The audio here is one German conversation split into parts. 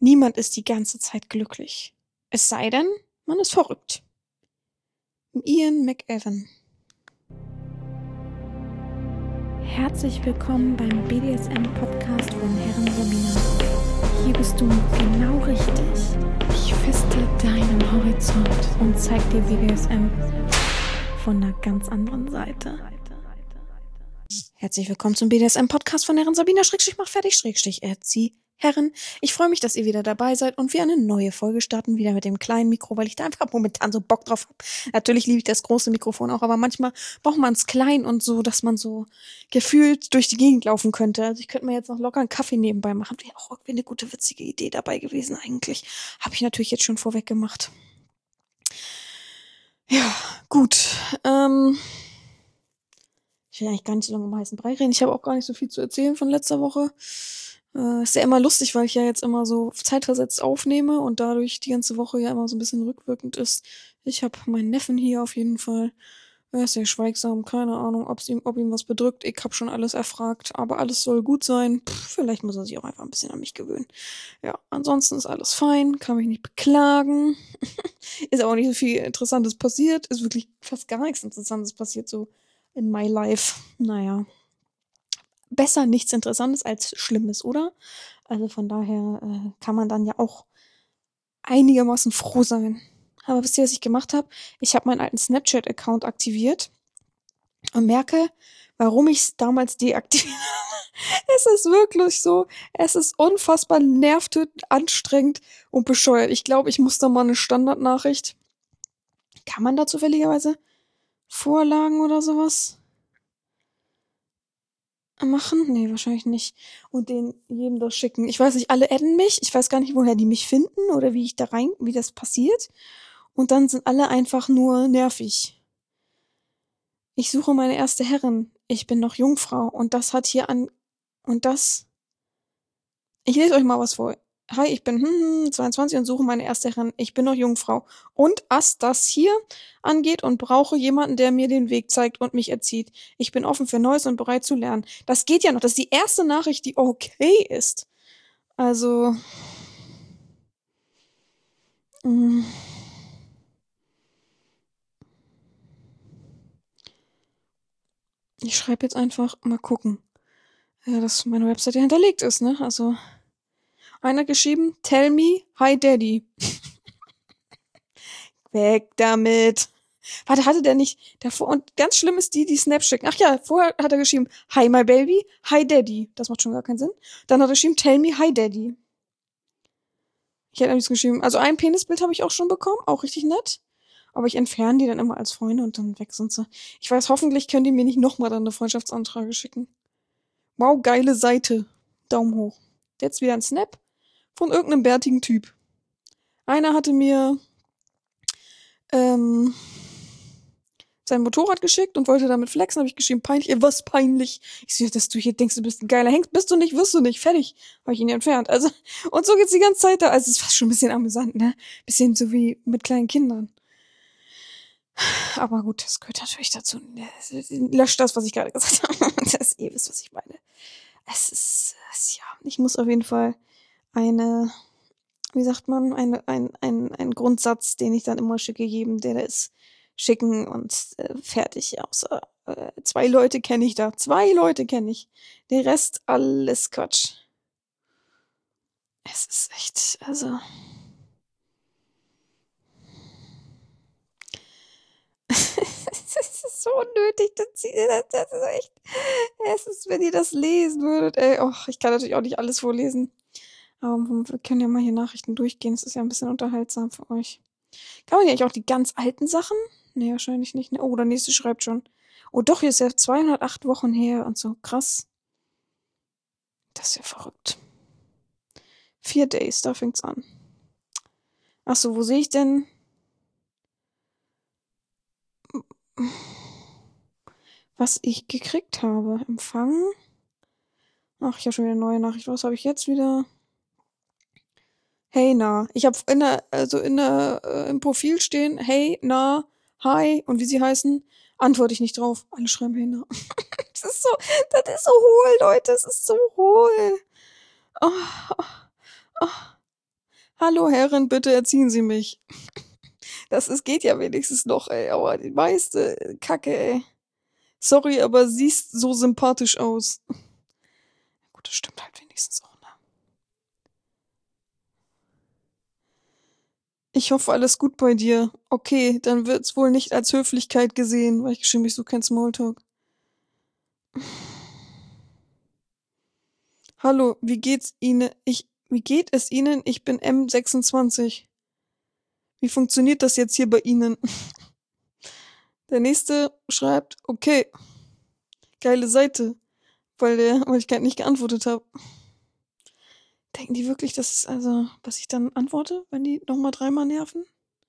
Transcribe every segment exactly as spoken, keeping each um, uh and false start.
Niemand ist die ganze Zeit glücklich. Es sei denn, man ist verrückt. Ian McEwan. Herzlich willkommen beim B D S M-Podcast von Herren Sabina. Hier bist du genau richtig. Ich feste deinen Horizont und zeig dir B D S M von einer ganz anderen Seite. Herzlich willkommen zum B D S M-Podcast von Herren Sabina, Schrägstrich, mach fertig, Schrägstrich, erzieh. Herren, ich freue mich, dass ihr wieder dabei seid und wir eine neue Folge starten, wieder mit dem kleinen Mikro, weil ich da einfach momentan so Bock drauf habe. Natürlich liebe ich das große Mikrofon auch, aber manchmal braucht man es klein und so, dass man so gefühlt durch die Gegend laufen könnte. Also ich könnte mir jetzt noch locker einen Kaffee nebenbei machen. Wäre auch irgendwie eine gute, witzige Idee dabei gewesen eigentlich. Habe ich natürlich jetzt schon vorweg gemacht. Ja, gut. Ähm, ich will eigentlich gar nicht so lange um heißen Brei reden. Ich habe auch gar nicht so viel zu erzählen von letzter Woche. Äh, ist ja immer lustig, weil ich ja jetzt immer so zeitversetzt aufnehme und dadurch die ganze Woche ja immer so ein bisschen rückwirkend ist. Ich habe meinen Neffen hier auf jeden Fall. Er ist sehr schweigsam, keine Ahnung, ob's ihm, ob ihm was bedrückt. Ich habe schon alles erfragt, aber alles soll gut sein. Pff, vielleicht muss er sich auch einfach ein bisschen an mich gewöhnen. Ja, ansonsten ist alles fein, kann mich nicht beklagen. Ist auch nicht so viel Interessantes passiert. Ist wirklich fast gar nichts Interessantes passiert so in my life. Naja. Besser nichts Interessantes als Schlimmes, oder? Also von daher äh, kann man dann ja auch einigermaßen froh sein. Aber wisst ihr, was ich gemacht habe? Ich habe meinen alten Snapchat-Account aktiviert und merke, warum ich es damals deaktiviert habe. Es ist wirklich so, es ist unfassbar nervtötend, anstrengend und bescheuert. Ich glaube, ich muss da mal eine Standardnachricht. Kann man da zufälligerweise Vorlagen oder sowas machen? Nee, wahrscheinlich nicht. Und den jedem das schicken. Ich weiß nicht, alle adden mich. Ich weiß gar nicht, woher die mich finden oder wie ich da rein, wie das passiert. Und dann sind alle einfach nur nervig. Ich suche meine erste Herrin. Ich bin noch Jungfrau. Und das hat hier an, und das, ich lese euch mal was vor. Hi, ich bin hm, zweiundzwanzig und suche meine erste Herrin. Ich bin noch Jungfrau. Und was das hier angeht und brauche jemanden, der mir den Weg zeigt und mich erzieht. Ich bin offen für Neues und bereit zu lernen. Das geht ja noch. Das ist die erste Nachricht, die okay ist. Also, mh. Ich schreibe jetzt einfach mal gucken, ja, dass meine Webseite hinterlegt ist, ne? Also, einer geschrieben, tell me, hi Daddy. Weg damit. Warte, hatte der nicht davor, und ganz schlimm ist die, die Snaps schicken. Ach ja, vorher hat er geschrieben, hi my baby, hi Daddy. Das macht schon gar keinen Sinn. Dann hat er geschrieben, tell me, hi Daddy. Ich hätte am liebsten geschrieben, also ein Penisbild habe ich auch schon bekommen, auch richtig nett. Aber ich entferne die dann immer als Freunde und dann weg sind sie. Ich weiß, hoffentlich können die mir nicht nochmal dann eine Freundschaftsanfrage schicken. Wow, geile Seite. Daumen hoch. Jetzt wieder ein Snap von irgendeinem bärtigen Typ. Einer hatte mir ähm, sein Motorrad geschickt und wollte damit flexen. Habe ich geschrieben, peinlich. Ey, was peinlich? Ich so, dass du hier denkst, du bist ein geiler Hengst. Bist du nicht, wirst du nicht. Fertig. Habe ich ihn entfernt. Also, und so geht's die ganze Zeit da. Also, es war schon ein bisschen amüsant, ne? Bisschen so wie mit kleinen Kindern. Aber gut, das gehört natürlich dazu. Löscht das, was ich gerade gesagt habe. Das ihr wisst, was ich meine. Es ist, es, ja, ich muss auf jeden Fall eine, wie sagt man, eine, ein, ein, ein Grundsatz, den ich dann immer schicke, jedem, der da ist, schicken und äh, fertig. Außer äh, zwei Leute kenne ich da. Zwei Leute kenne ich. Der Rest, alles Quatsch. Es ist echt, also. Es ist so unnötig, das, das ist echt, es ist, wenn ihr das lesen würdet, ey, oh, ich kann natürlich auch nicht alles vorlesen, aber wir können ja mal hier Nachrichten durchgehen, es ist ja ein bisschen unterhaltsam für euch. Kann man ja eigentlich auch die ganz alten Sachen? Nee, wahrscheinlich nicht, ne? Oh, der nächste schreibt schon. Oh doch, hier ist ja zweihundertacht Wochen her und so, krass. Das ist ja verrückt. Vier Days, da fängt's an. Ach so, wo sehe ich denn? Was ich gekriegt habe. Empfangen. Ach, ich habe schon wieder eine neue Nachricht. Was habe ich jetzt wieder? Hey, na. Ich habe in der, also in der, äh, im Profil stehen, hey, na, hi, und wie sie heißen, antworte ich nicht drauf. Alle schreiben hey, na. Das ist so, das ist so hohl, Leute, das ist so hohl. Oh, oh, oh. Hallo Herren, bitte erziehen Sie mich. Das ist, geht ja wenigstens noch, ey, aber die meiste Kacke, ey. Sorry, aber siehst so sympathisch aus. Gut, das stimmt halt wenigstens auch, ne? Ich hoffe, alles gut bei dir. Okay, dann wird's wohl nicht als Höflichkeit gesehen, weil ich schimpf mich so kein Smalltalk. Hallo, wie geht's Ihnen? Ich, wie geht es Ihnen? Ich bin M sechsundzwanzig. Wie funktioniert das jetzt hier bei Ihnen? Der nächste schreibt, okay, geile Seite, weil der, weil ich nicht geantwortet habe. Denken die wirklich, dass, also, dass ich dann antworte, wenn die nochmal dreimal nerven?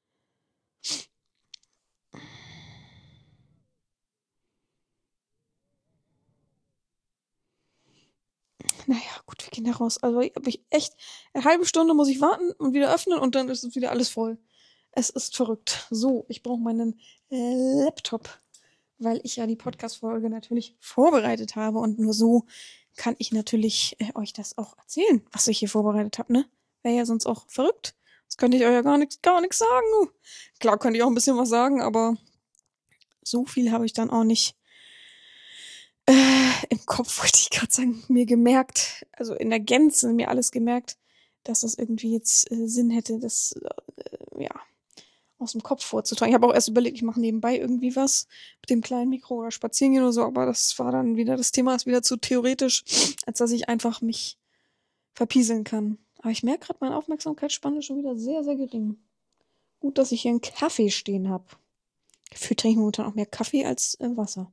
Naja, gut, wir gehen da raus. Also, hab ich echt, eine halbe Stunde muss ich warten und wieder öffnen und dann ist es wieder alles voll. Es ist verrückt. So, ich brauche meinen äh, Laptop, weil ich ja die Podcast-Folge natürlich vorbereitet habe und nur so kann ich natürlich äh, euch das auch erzählen, was ich hier vorbereitet habe, ne? Wäre ja sonst auch verrückt. Das könnte ich euch ja gar nichts, gar nichts sagen. Du. Klar könnte ich auch ein bisschen was sagen, aber so viel habe ich dann auch nicht äh, im Kopf, wollte ich gerade sagen, mir gemerkt, also in der Gänze mir alles gemerkt, dass das irgendwie jetzt äh, Sinn hätte, das äh, ja aus dem Kopf vorzutragen. Ich habe auch erst überlegt, ich mache nebenbei irgendwie was mit dem kleinen Mikro oder spazieren gehen oder so, aber das war dann wieder, das Thema ist wieder zu theoretisch, als dass ich einfach mich verpieseln kann. Aber ich merke gerade, meine Aufmerksamkeitsspanne ist schon wieder sehr, sehr gering. Gut, dass ich hier einen Kaffee stehen habe. Gefühlt trinke ich momentan auch mehr Kaffee als äh, Wasser.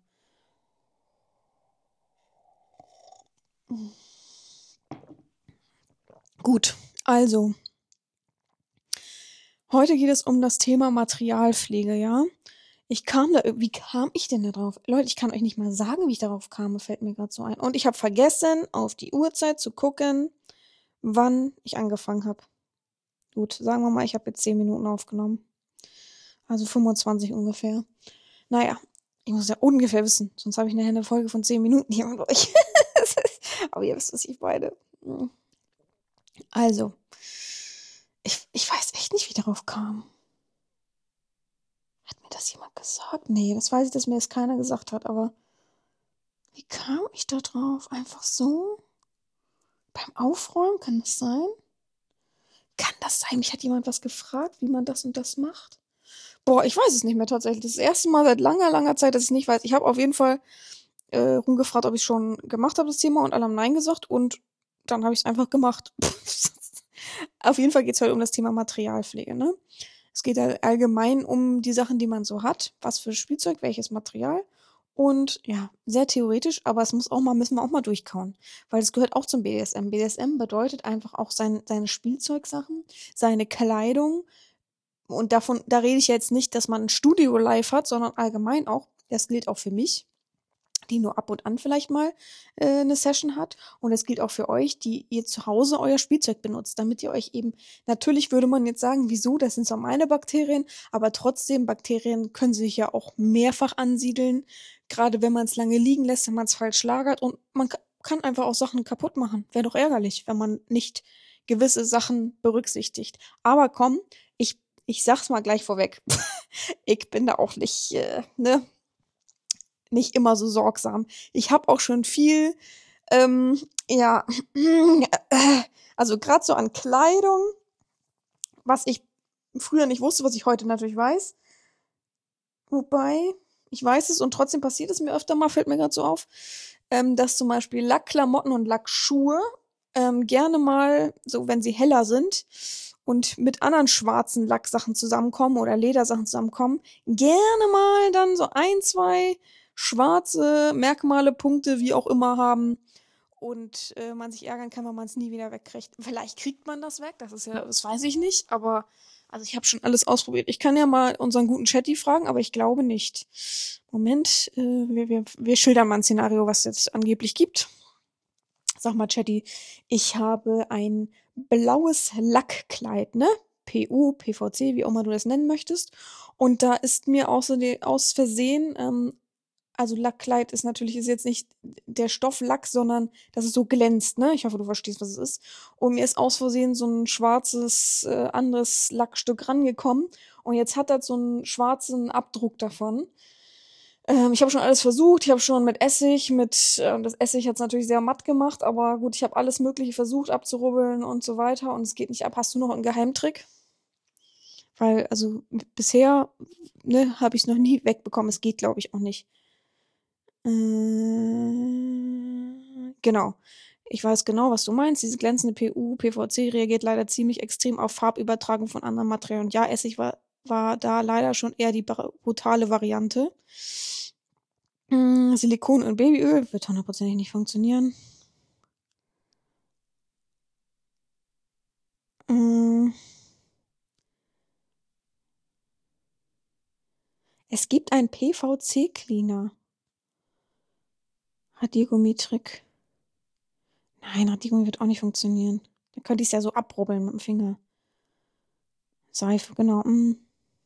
Gut, also heute geht es um das Thema Materialpflege, ja? Ich kam da, wie kam ich denn da drauf? Leute, ich kann euch nicht mal sagen, wie ich darauf kam, fällt mir gerade so ein. Und ich habe vergessen, auf die Uhrzeit zu gucken, wann ich angefangen habe. Gut, sagen wir mal, ich habe jetzt zehn Minuten aufgenommen. Also fünfundzwanzig ungefähr. Naja, ich muss ja ungefähr wissen, sonst habe ich nachher eine Folge von zehn Minuten hier mit euch. Aber ihr wisst, was ich meine. Also, ich, ich weiß echt nicht, wie ich darauf kam. Hat mir das jemand gesagt? Nee, das weiß ich, dass mir das keiner gesagt hat, aber wie kam ich da drauf? Einfach so? Beim Aufräumen? Kann das sein? Kann das sein? Mich hat jemand was gefragt, wie man das und das macht? Boah, ich weiß es nicht mehr tatsächlich. Das ist das erste Mal seit langer, langer Zeit, dass ich es nicht weiß. Ich habe auf jeden Fall äh, rumgefragt, ob ich es schon gemacht habe, das Thema, und alle haben Nein gesagt und dann habe ich es einfach gemacht. Auf jeden Fall geht es heute um das Thema Materialpflege, ne? Es geht allgemein um die Sachen, die man so hat. Was für Spielzeug, welches Material. Und ja, sehr theoretisch, aber es muss auch mal, müssen wir auch mal durchkauen. Weil es gehört auch zum B D S M. B D S M bedeutet einfach auch sein, seine Spielzeugsachen, seine Kleidung. Und davon, da rede ich jetzt nicht, dass man ein Studio live hat, sondern allgemein auch. Das gilt auch für mich, die nur ab und an vielleicht mal äh, eine Session hat. Und es gilt auch für euch, die ihr zu Hause euer Spielzeug benutzt, damit ihr euch eben, natürlich würde man jetzt sagen, wieso, das sind so meine Bakterien, aber trotzdem, Bakterien können sich ja auch mehrfach ansiedeln, gerade wenn man es lange liegen lässt, wenn man es falsch lagert, und man kann einfach auch Sachen kaputt machen. Wäre doch ärgerlich, wenn man nicht gewisse Sachen berücksichtigt. Aber komm, ich, ich sag's mal gleich vorweg. Ich bin da auch nicht, äh, ne, nicht immer so sorgsam. Ich habe auch schon viel, ähm, ja, also gerade so an Kleidung, was ich früher nicht wusste, was ich heute natürlich weiß. Wobei, ich weiß es und trotzdem passiert es mir öfter mal, fällt mir gerade so auf, ähm, dass zum Beispiel Lackklamotten und Lackschuhe ähm, gerne mal, so wenn sie heller sind und mit anderen schwarzen Lacksachen zusammenkommen oder Ledersachen zusammenkommen, gerne mal dann so ein, zwei schwarze Merkmale, Punkte, wie auch immer haben und äh, man sich ärgern kann, wenn man es nie wieder wegkriegt. Vielleicht kriegt man das weg, das ist ja, das weiß ich nicht, aber also ich habe schon alles ausprobiert. Ich kann ja mal unseren guten Chatty fragen, aber ich glaube nicht. Moment, äh, wir, wir, wir schildern mal ein Szenario, was es jetzt angeblich gibt. Sag mal, Chatty, ich habe ein blaues Lackkleid, ne? P U, P V C, wie auch immer du das nennen möchtest. Und da ist mir außerdem aus Versehen ähm, also Lackkleid ist natürlich ist jetzt nicht der Stoff Lack, sondern dass es so glänzt, ne? Ich hoffe, du verstehst, was es ist. Und mir ist aus Versehen so ein schwarzes, äh, anderes Lackstück rangekommen. Und jetzt hat das so einen schwarzen Abdruck davon. Ähm, ich habe schon alles versucht. Ich habe schon mit Essig, mit äh, das Essig hat's natürlich sehr matt gemacht, aber gut, ich habe alles Mögliche versucht abzurubbeln und so weiter und es geht nicht ab. Hast du noch einen Geheimtrick? Weil, also m- bisher, ne, habe ich es noch nie wegbekommen. Es geht, glaube ich, auch nicht. Äh, genau. Ich weiß genau, was du meinst. Diese glänzende P U, P V C reagiert leider ziemlich extrem auf Farbübertragung von anderen Materialien. Und ja, Essig war, war da leider schon eher die bra- brutale Variante. Mm, Silikon und Babyöl wird hundertprozentig nicht funktionieren. Mm, es gibt einen P V C-Cleaner. Radiergummitrick. Nein, Radiergummi wird auch nicht funktionieren. Da könnte ich es ja so abrubbeln mit dem Finger. Seife, genau. Mm.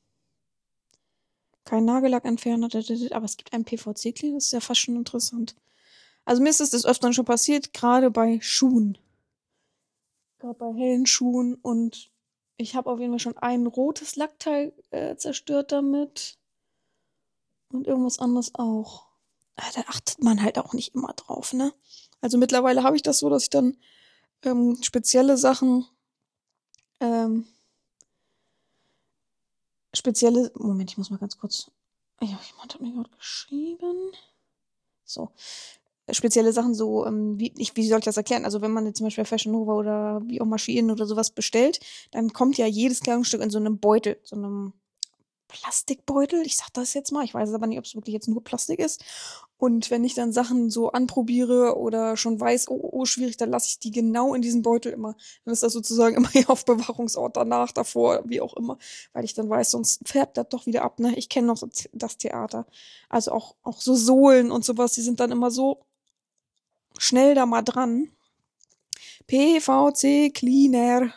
Kein Nagellackentferner, d- d- d- aber es gibt einen P V C-Cleaner, das ist ja fast schon interessant. Also mir ist es des Öfteren schon passiert, gerade bei Schuhen. Gerade bei hellen Schuhen und ich habe auf jeden Fall schon ein rotes Lackteil äh, zerstört damit und irgendwas anderes auch. Ah, da achtet man halt auch nicht immer drauf, ne? Also mittlerweile habe ich das so, dass ich dann ähm, spezielle Sachen, ähm, spezielle, Moment, ich muss mal ganz kurz, ja, jemand hat mir gerade geschrieben. So, spezielle Sachen so, ähm, wie, ich, wie soll ich das erklären? Also wenn man jetzt zum Beispiel bei Fashion Nova oder wie auch Maschinen oder sowas bestellt, dann kommt ja jedes Kleidungsstück in so einem Beutel, so einem Plastikbeutel. Ich sag das jetzt mal. Ich weiß aber nicht, ob es wirklich jetzt nur Plastik ist. Und wenn ich dann Sachen so anprobiere oder schon weiß, oh, oh, oh, schwierig, dann lasse ich die genau in diesem Beutel immer. Dann ist das sozusagen immer hier auf Bewährungsort danach, davor, wie auch immer. Weil ich dann weiß, sonst färbt das doch wieder ab, ne? Ich kenne noch das das Theater. Also auch, auch so Sohlen und sowas, die sind dann immer so schnell da mal dran. P V C Cleaner.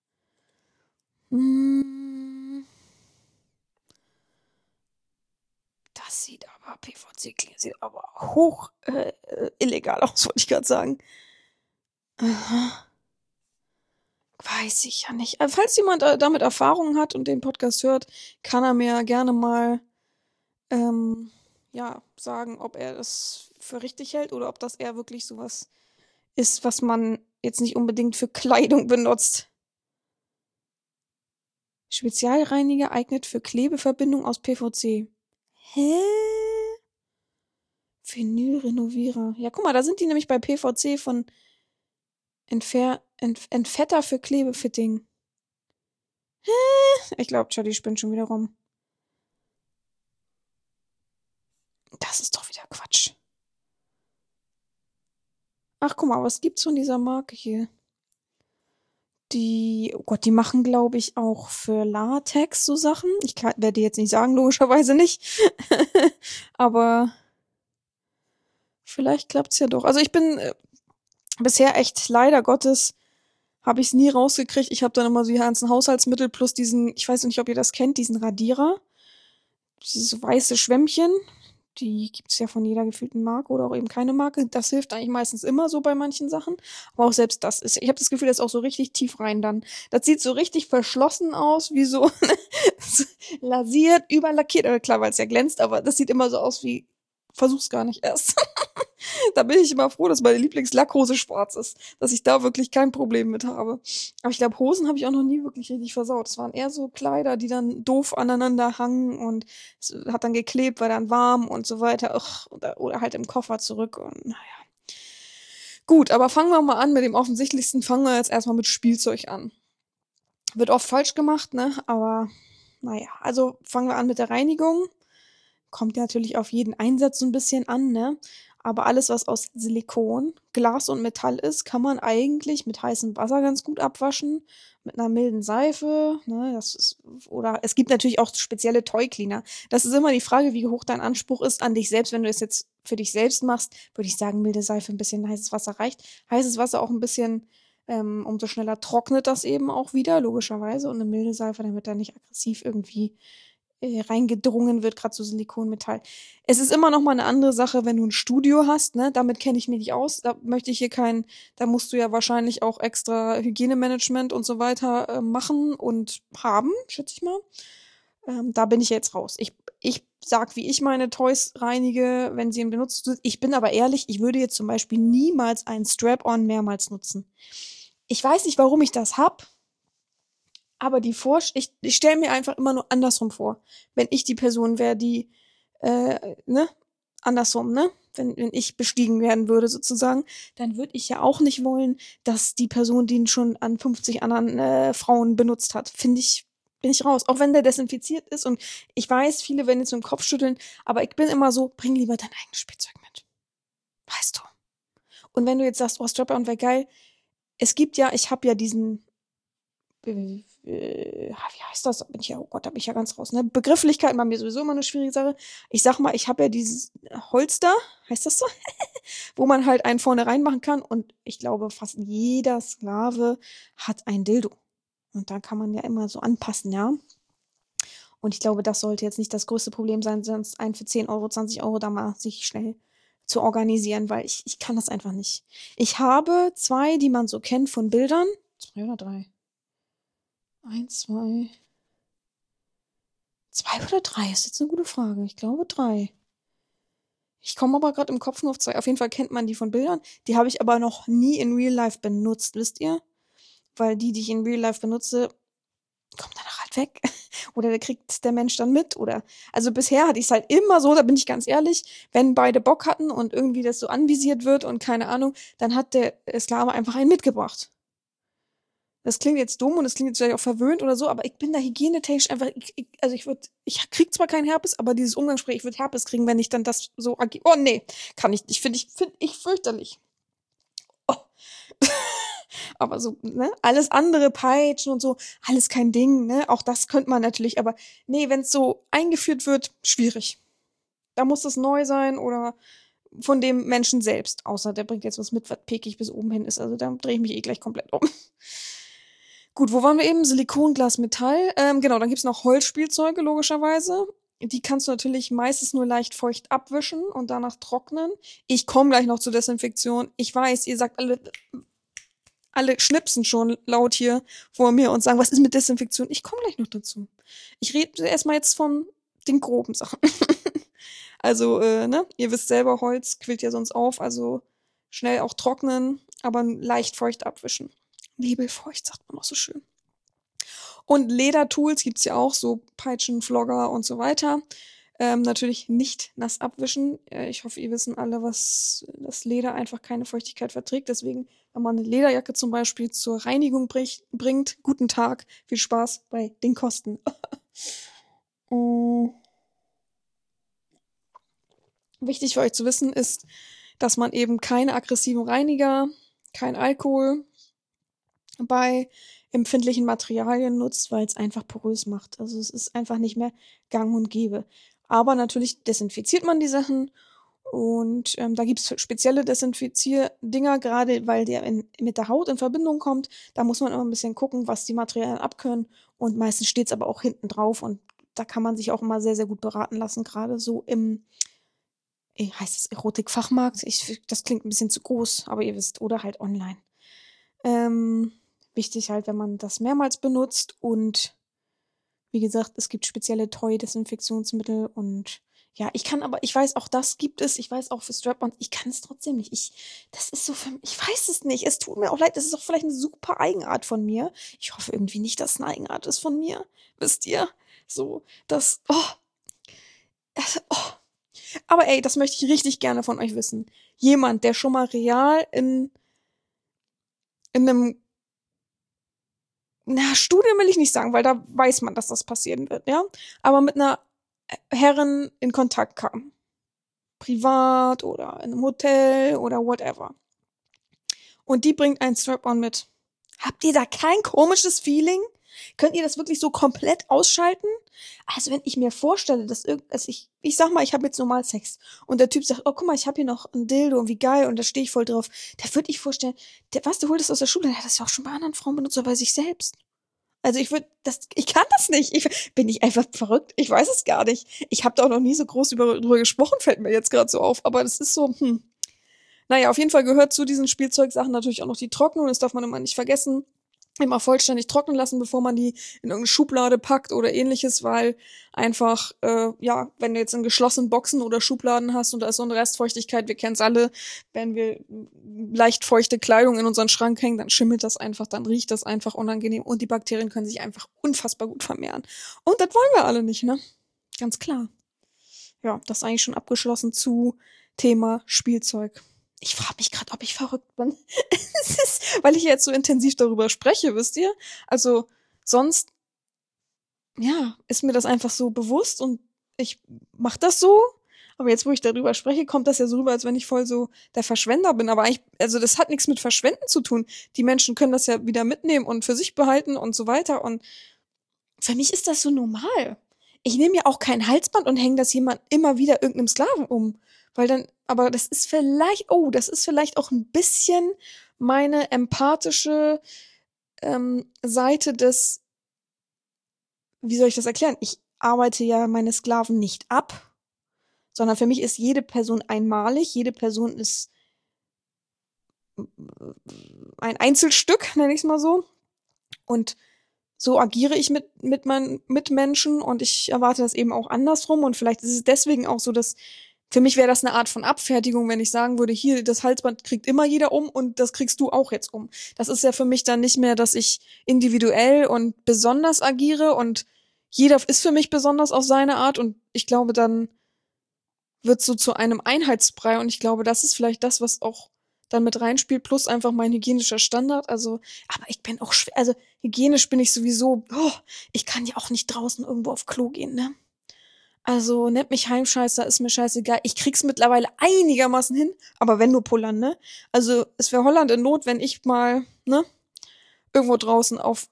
Hm, das sieht aber, P V C Cleaner sieht aber hoch äh, äh, illegal aus, wollte ich gerade sagen. Aha. Weiß ich ja nicht. Also, falls jemand äh, damit Erfahrung hat und den Podcast hört, kann er mir gerne mal ähm, ja, sagen, ob er das für richtig hält oder ob das eher wirklich sowas ist, was man jetzt nicht unbedingt für Kleidung benutzt. Spezialreiniger eignet für Klebeverbindung aus P V C. Hä? Vinylrenovierer. Ja, guck mal, da sind die nämlich bei P V C von Entfer Entf Entfetter für Klebefitting. Ich glaube, Charlie spinnt schon wieder rum. Das ist doch wieder Quatsch. Ach, guck mal, was gibt's von dieser Marke hier? Die, oh Gott, die machen, glaube ich, auch für Latex so Sachen. Ich kann, werde dir jetzt nicht sagen, logischerweise nicht. Aber vielleicht klappt's ja doch. Also ich bin äh, bisher echt leider Gottes habe ich es nie rausgekriegt. Ich habe dann immer so die ganzen Haushaltsmittel plus diesen, ich weiß nicht, ob ihr das kennt, diesen Radierer. Dieses weiße Schwämmchen. Die gibt's ja von jeder gefühlten Marke oder auch eben keine Marke. Das hilft eigentlich meistens immer so bei manchen Sachen. Aber auch selbst das ist, ich habe das Gefühl, das ist auch so richtig tief rein dann. Das sieht so richtig verschlossen aus, wie so lasiert, überlackiert. Aber klar, weil es ja glänzt, aber das sieht immer so aus wie, versuch's gar nicht erst. Da bin ich immer froh, dass meine Lieblingslackhose schwarz ist, dass ich da wirklich kein Problem mit habe. Aber ich glaube, Hosen habe ich auch noch nie wirklich richtig versaut. Es waren eher so Kleider, die dann doof aneinander hangen und es hat dann geklebt, war dann warm und so weiter. Ugh, oder, oder halt im Koffer zurück und naja. Gut, aber fangen wir mal an mit dem offensichtlichsten. Fangen wir jetzt erstmal mit Spielzeug an. Wird oft falsch gemacht, ne? Aber naja, also fangen wir an mit der Reinigung. Kommt ja natürlich auf jeden Einsatz so ein bisschen an, ne? Aber alles, was aus Silikon, Glas und Metall ist, kann man eigentlich mit heißem Wasser ganz gut abwaschen, mit einer milden Seife, ne? Das ist, oder es gibt natürlich auch spezielle Toy Cleaner. Das ist immer die Frage, wie hoch dein Anspruch ist an dich selbst. Wenn du es jetzt für dich selbst machst, würde ich sagen, milde Seife, ein bisschen heißes Wasser reicht. Heißes Wasser auch ein bisschen, ähm, umso schneller trocknet das eben auch wieder, logischerweise. Und eine milde Seife, damit er nicht aggressiv irgendwie äh, reingedrungen wird, gerade so Silikonmetall. Es ist immer noch mal eine andere Sache, wenn du ein Studio hast, ne? Damit kenne ich mich nicht aus. Da möchte ich hier kein, da musst du ja wahrscheinlich auch extra Hygienemanagement und so weiter äh, machen und haben, schätze ich mal. Ähm, da bin ich jetzt raus. Ich, ich sag, wie ich meine Toys reinige, wenn sie benutzt sind. Ich bin aber ehrlich, ich würde jetzt zum Beispiel niemals einen Strap-on mehrmals nutzen. Ich weiß nicht, warum ich das hab, aber die Vorsch ich, ich stelle mir einfach immer nur andersrum vor. Wenn ich die Person wäre, die, äh, ne, andersrum, ne? Wenn, wenn ich bestiegen werden würde, sozusagen, dann würde ich ja auch nicht wollen, dass die Person den schon an fünfzig anderen äh, Frauen benutzt hat. Finde ich, bin ich raus. Auch wenn der desinfiziert ist und ich weiß, viele werden jetzt mit dem Kopf schütteln, aber ich bin immer so, bring lieber dein eigenes Spielzeug mit. Weißt du? Und wenn du jetzt sagst, oh, Strap-on wäre geil, es gibt ja, ich habe ja diesen, äh, wie heißt das? Bin ich ja, oh Gott, da bin ich ja ganz raus. Ne? Begrifflichkeit war mir sowieso immer eine schwierige Sache. Ich sag mal, ich habe ja dieses Holster, heißt das so? Wo man halt einen vorne reinmachen kann. Und ich glaube, fast jeder Sklave hat ein Dildo. Und da kann man ja immer so anpassen, ja. Und ich glaube, das sollte jetzt nicht das größte Problem sein, sonst einen für zehn Euro, zwanzig Euro da mal sich schnell zu organisieren, weil ich, ich kann das einfach nicht. Ich habe zwei, die man so kennt von Bildern. Zwei oder drei? Eins, zwei. Zwei oder drei ist jetzt eine gute Frage. Ich glaube drei. Ich komme aber gerade im Kopf nur auf zwei. Auf jeden Fall kennt man die von Bildern. Die habe ich aber noch nie in Real Life benutzt, wisst ihr? Weil die, die ich in Real Life benutze, kommen danach halt weg. Oder der kriegt der Mensch dann mit. Oder also bisher hatte ich es halt immer so, da bin ich ganz ehrlich, wenn beide Bock hatten und irgendwie das so anvisiert wird und keine Ahnung, dann hat der Sklave einfach einen mitgebracht. Das klingt jetzt dumm und das klingt jetzt vielleicht auch verwöhnt oder so, aber ich bin da hygienetechnisch einfach, ich, ich, also ich würde, ich krieg zwar keinen Herpes, aber dieses Umgangsspray, ich würde Herpes kriegen, wenn ich dann das so agiere. Oh nee, kann ich nicht, finde ich, finde ich fürchterlich. Oh. Aber so, ne, alles andere, Peitschen und so, alles kein Ding, ne, auch das könnte man natürlich, aber nee, wenn es so eingeführt wird, schwierig. Da muss es neu sein oder von dem Menschen selbst, außer der bringt jetzt was mit, was pekig bis oben hin ist, also da drehe ich mich eh gleich komplett um. Gut, wo waren wir eben? Silikon, Glas, Metall. Ähm, genau, dann gibt's noch Holzspielzeuge, logischerweise. Die kannst du natürlich meistens nur leicht feucht abwischen und danach trocknen. Ich komme gleich noch zur Desinfektion. Ich weiß, ihr sagt alle, alle schnipsen schon laut hier vor mir und sagen, was ist mit Desinfektion? Ich komme gleich noch dazu. Ich rede erstmal jetzt von den groben Sachen. Also, äh, ne, ihr wisst selber, Holz quillt ja sonst auf, also schnell auch trocknen, aber leicht feucht abwischen. Nebelfeucht, sagt man auch so schön. Und Ledertools gibt's ja auch, so Peitschen, Flogger und so weiter. Ähm, natürlich nicht nass abwischen. Äh, ich hoffe, ihr wissen alle, was das Leder einfach keine Feuchtigkeit verträgt. Deswegen, wenn man eine Lederjacke zum Beispiel zur Reinigung brich, bringt, guten Tag, viel Spaß bei den Kosten. mm. Wichtig für euch zu wissen ist, dass man eben keine aggressiven Reiniger, kein Alkohol bei empfindlichen Materialien nutzt, weil es einfach porös macht. Also es ist einfach nicht mehr gang und gäbe. Aber natürlich desinfiziert man die Sachen und ähm, da gibt's spezielle Desinfizierdinger, gerade weil der in, mit der Haut in Verbindung kommt. Da muss man immer ein bisschen gucken, was die Materialien abkönnen und meistens steht's aber auch hinten drauf und da kann man sich auch immer sehr, sehr gut beraten lassen, gerade so im heißt es Erotikfachmarkt? Ich, das klingt ein bisschen zu groß, aber ihr wisst, oder halt online. Ähm, wichtig halt, wenn man das mehrmals benutzt und wie gesagt, es gibt spezielle Toy-Desinfektionsmittel und ja, ich kann aber, ich weiß, auch das gibt es, ich weiß auch für Strap-ons, ich kann es trotzdem nicht. Ich, das ist so für mich, ich weiß es nicht, es tut mir auch leid, das ist auch vielleicht eine super Eigenart von mir. Ich hoffe irgendwie nicht, dass es eine Eigenart ist von mir, wisst ihr? So, das, oh, das, oh. Aber ey, das möchte ich richtig gerne von euch wissen. Jemand, der schon mal real in, in einem, na, Studium will ich nicht sagen, weil da weiß man, dass das passieren wird, ja? Aber mit einer Herrin in Kontakt kam. Privat oder in einem Hotel oder whatever. Und die bringt einen Strap-on mit. Habt ihr da kein komisches Feeling? Könnt ihr das wirklich so komplett ausschalten? Also wenn ich mir vorstelle, dass irgend, also ich, ich sag mal, ich habe jetzt normal Sex und der Typ sagt, oh guck mal, ich habe hier noch ein Dildo und wie geil und da stehe ich voll drauf. Da würde ich vorstellen, der, was, du holst das aus der Schule, der hat das ja auch schon bei anderen Frauen benutzt oder bei sich selbst. Also ich würde, das, ich kann das nicht. Ich, bin ich einfach verrückt? Ich weiß es gar nicht. Ich habe da auch noch nie so groß über, drüber gesprochen, fällt mir jetzt gerade so auf. Aber das ist so, hm. Naja, auf jeden Fall gehört zu diesen Spielzeugsachen natürlich auch noch die Trocknung. Das darf man immer nicht vergessen. Immer vollständig trocknen lassen, bevor man die in irgendeine Schublade packt oder ähnliches, weil einfach, äh, ja, wenn du jetzt in geschlossenen Boxen oder Schubladen hast und da ist so eine Restfeuchtigkeit, wir kennen's alle, wenn wir leicht feuchte Kleidung in unseren Schrank hängen, dann schimmelt das einfach, dann riecht das einfach unangenehm und die Bakterien können sich einfach unfassbar gut vermehren. Und das wollen wir alle nicht, ne? Ganz klar. Ja, das ist eigentlich schon abgeschlossen zu Thema Spielzeug. Ich frage mich gerade, ob ich verrückt bin. Es ist, weil ich jetzt so intensiv darüber spreche, wisst ihr? Also sonst, ja, ist mir das einfach so bewusst und ich mach das so. Aber jetzt, wo ich darüber spreche, kommt das ja so rüber, als wenn ich voll so der Verschwender bin. Aber eigentlich, also das hat nichts mit Verschwenden zu tun. Die Menschen können das ja wieder mitnehmen und für sich behalten und so weiter. Und für mich ist das so normal. Ich nehme ja auch kein Halsband und hänge das jemand immer wieder irgendeinem Sklaven um. Weil dann, aber das ist vielleicht, oh, das ist vielleicht auch ein bisschen meine empathische ähm, Seite des, wie soll ich das erklären? Ich arbeite ja meine Sklaven nicht ab, sondern für mich ist jede Person einmalig, jede Person ist ein Einzelstück, nenne ich es mal so. Und so agiere ich mit, mit meinen Mitmenschen und ich erwarte das eben auch andersrum. Und vielleicht ist es deswegen auch so, dass für mich wäre das eine Art von Abfertigung, wenn ich sagen würde, hier, das Halsband kriegt immer jeder um und das kriegst du auch jetzt um. Das ist ja für mich dann nicht mehr, dass ich individuell und besonders agiere und jeder ist für mich besonders auf seine Art und ich glaube, dann wird so zu einem Einheitsbrei und ich glaube, das ist vielleicht das, was auch dann mit reinspielt, plus einfach mein hygienischer Standard. Also, aber ich bin auch schwer, also hygienisch bin ich sowieso, oh, ich kann ja auch nicht draußen irgendwo auf Klo gehen, ne? Also, nennt mich Heimscheißer, ist mir scheißegal. Ich krieg's mittlerweile einigermaßen hin, aber wenn nur pullern, ne? Also, es wäre Holland in Not, wenn ich mal, ne, irgendwo draußen auf...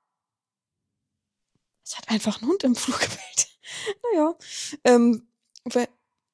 Es hat einfach ein Hund im Flur gebellt. Naja, ähm, we-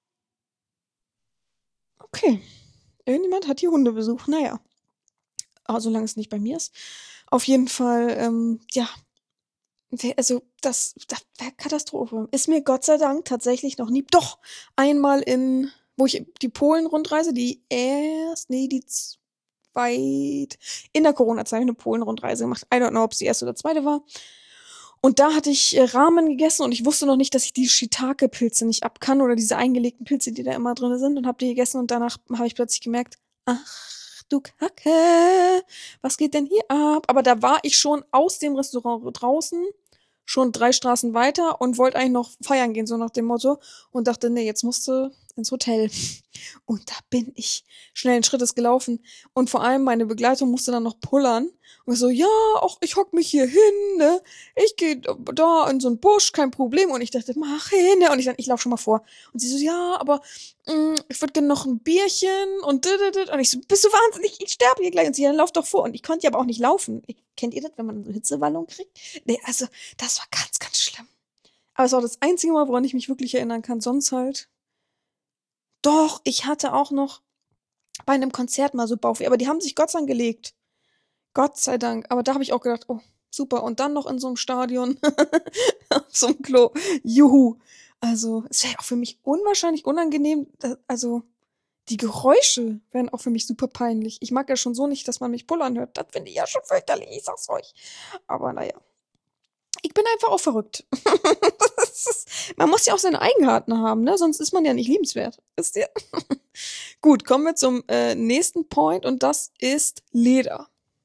okay. Irgendjemand hat hier Hundebesuch, naja. Aber solange es nicht bei mir ist. Auf jeden Fall, ähm, ja, Wär- also das, das wäre Katastrophe. Ist mir Gott sei Dank tatsächlich noch nie, doch, einmal in, wo ich die Polen-Rundreise, die erst, nee, die zweit, in der Corona-Zeit habe ich eine Polen-Rundreise gemacht. I don't know, ob es die erste oder zweite war. Und da hatte ich äh, Ramen gegessen und ich wusste noch nicht, dass ich die Shiitake-Pilze nicht ab kann oder diese eingelegten Pilze, die da immer drin sind und habe die gegessen und danach habe ich plötzlich gemerkt, ach du Kacke, was geht denn hier ab? Aber da war ich schon aus dem Restaurant draußen, schon drei Straßen weiter und wollte eigentlich noch feiern gehen, so nach dem Motto. Und dachte, nee, jetzt musst du ins Hotel. Und da bin ich schnellen Schrittes gelaufen. Und vor allem meine Begleitung musste dann noch pullern. Und ich so, ja, ach, ich hock mich hier hin, ne? Ich gehe da in so einen Busch, kein Problem. Und ich dachte, mach hin, ne? Und ich dann, ich lauf schon mal vor. Und sie so, ja, aber mh, ich würde gerne noch ein Bierchen und dit. Und ich so, bist du wahnsinnig? Ich sterbe hier gleich. Und sie, dann lauf doch vor. Und ich konnte ja aber auch nicht laufen. Ich, kennt ihr das, wenn man so Hitzewallung kriegt? Nee, also, das war ganz, ganz schlimm. Aber es war das einzige Mal, woran ich mich wirklich erinnern kann. Sonst halt. Doch, ich hatte auch noch bei einem Konzert mal so Bauchweh. Aber die haben sich Gott sei Dank gelegt. Gott sei Dank. Aber da habe ich auch gedacht, oh, super. Und dann noch in so einem Stadion, auf so einem Klo. Juhu. Also, es wäre auch für mich unwahrscheinlich unangenehm. da- Also, die Geräusche wären auch für mich super peinlich. Ich mag ja schon so nicht, dass man mich pullern hört. Das finde ich ja schon fürchterlich, ich sag's euch. Aber naja. Ich bin einfach auch verrückt. Das ist, man muss ja auch seine Eigenarten haben, ne? Sonst ist man ja nicht liebenswert. Wisst ihr? Gut, kommen wir zum äh, nächsten Point und das ist Leder.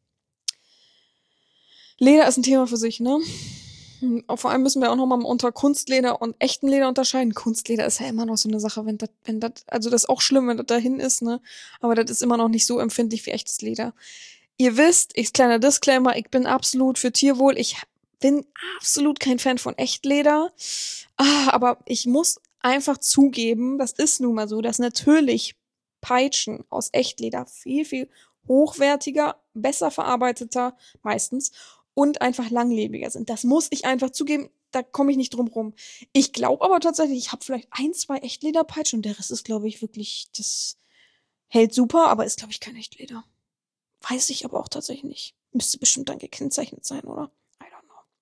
Leder ist ein Thema für sich, ne? Hm, Vor allem müssen wir auch nochmal unter Kunstleder und echten Leder unterscheiden. Kunstleder ist ja immer noch so eine Sache, wenn das, wenn das, also das ist auch schlimm, wenn das dahin ist, ne? Aber das ist immer noch nicht so empfindlich wie echtes Leder. Ihr wisst, ich kleiner Disclaimer, ich bin absolut für Tierwohl. Ich bin absolut kein Fan von Echtleder. Ah, aber ich muss einfach zugeben, das ist nun mal so, dass natürlich Peitschen aus Echtleder viel, viel hochwertiger, besser verarbeiteter meistens und einfach langlebiger sind. Das muss ich einfach zugeben, da komme ich nicht drum rum. Ich glaube aber tatsächlich, ich habe vielleicht ein, zwei Echtlederpeitschen und der Rest ist, glaube ich, wirklich, das hält super, aber ist, glaube ich, kein Echtleder. Weiß ich aber auch tatsächlich nicht. Müsste bestimmt dann gekennzeichnet sein, oder? I don't know.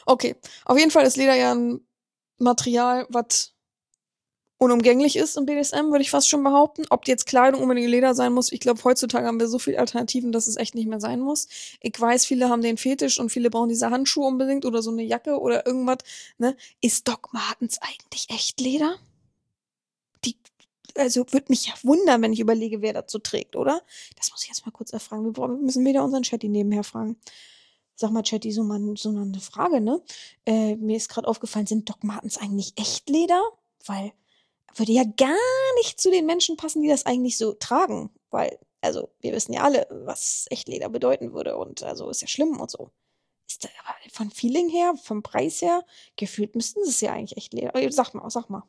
Okay, auf jeden Fall ist Leder ja ein Material, was unumgänglich ist im B D S M, würde ich fast schon behaupten. Ob die jetzt Kleidung unbedingt Leder sein muss, ich glaube, heutzutage haben wir so viele Alternativen, dass es echt nicht mehr sein muss. Ich weiß, viele haben den Fetisch und viele brauchen diese Handschuhe unbedingt oder so eine Jacke oder irgendwas, ne? Ist Doc Martens eigentlich echt Leder? Die, also, würde mich ja wundern, wenn ich überlege, wer das so trägt, oder? Das muss ich jetzt mal kurz erfragen. Wir, brauchen, wir müssen wieder unseren Chatty nebenher fragen. Sag mal, Chatty, so mal, so mal eine Frage, ne? Äh, mir ist gerade aufgefallen, sind Doc Martens eigentlich echt Leder? Weil würde ja gar nicht zu den Menschen passen, die das eigentlich so tragen. Weil, also, wir wissen ja alle, was Echtleder bedeuten würde. Und also ist ja schlimm und so. Ist da, aber von Feeling her, vom Preis her, gefühlt müssten sie es ja eigentlich Echtleder. Aber sag mal, sag mal.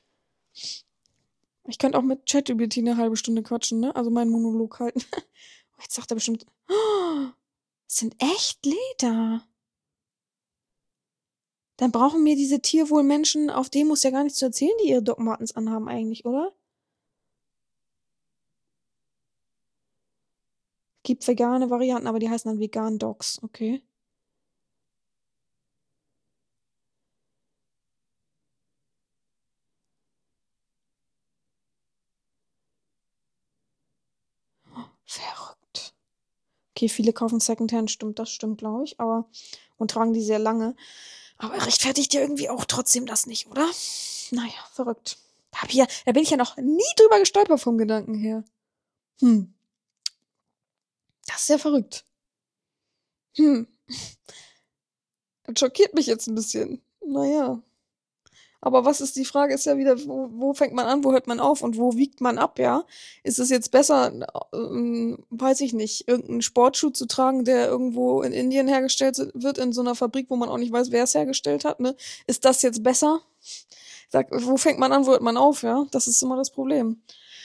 Ich könnte auch mit ChatGPT eine halbe Stunde quatschen, ne? Also meinen Monolog halten. Jetzt sagt er bestimmt, oh, es sind Echtleder. Dann brauchen mir diese Tierwohlmenschen auf Demos ja gar nichts zu erzählen, die ihre Doc Martens anhaben eigentlich, oder? Gibt vegane Varianten, aber die heißen dann vegan Dogs, okay. Verrückt. Okay, viele kaufen Secondhand, stimmt, das stimmt, glaube ich, aber und tragen die sehr lange. Aber rechtfertigt ja irgendwie auch trotzdem das nicht, oder? Naja, verrückt. Da, hab ich ja, da bin ich ja noch nie drüber gestolpert vom Gedanken her. Hm, das ist ja verrückt. Hm, das schockiert mich jetzt ein bisschen. Naja. Aber was ist die Frage, ist ja wieder, wo, wo fängt man an, wo hört man auf und wo wiegt man ab, ja? Ist es jetzt besser, ähm, weiß ich nicht, irgendeinen Sportschuh zu tragen, der irgendwo in Indien hergestellt wird, in so einer Fabrik, wo man auch nicht weiß, wer es hergestellt hat, ne? Ist das jetzt besser? Sag, wo fängt man an, wo hört man auf, ja? Das ist immer das Problem.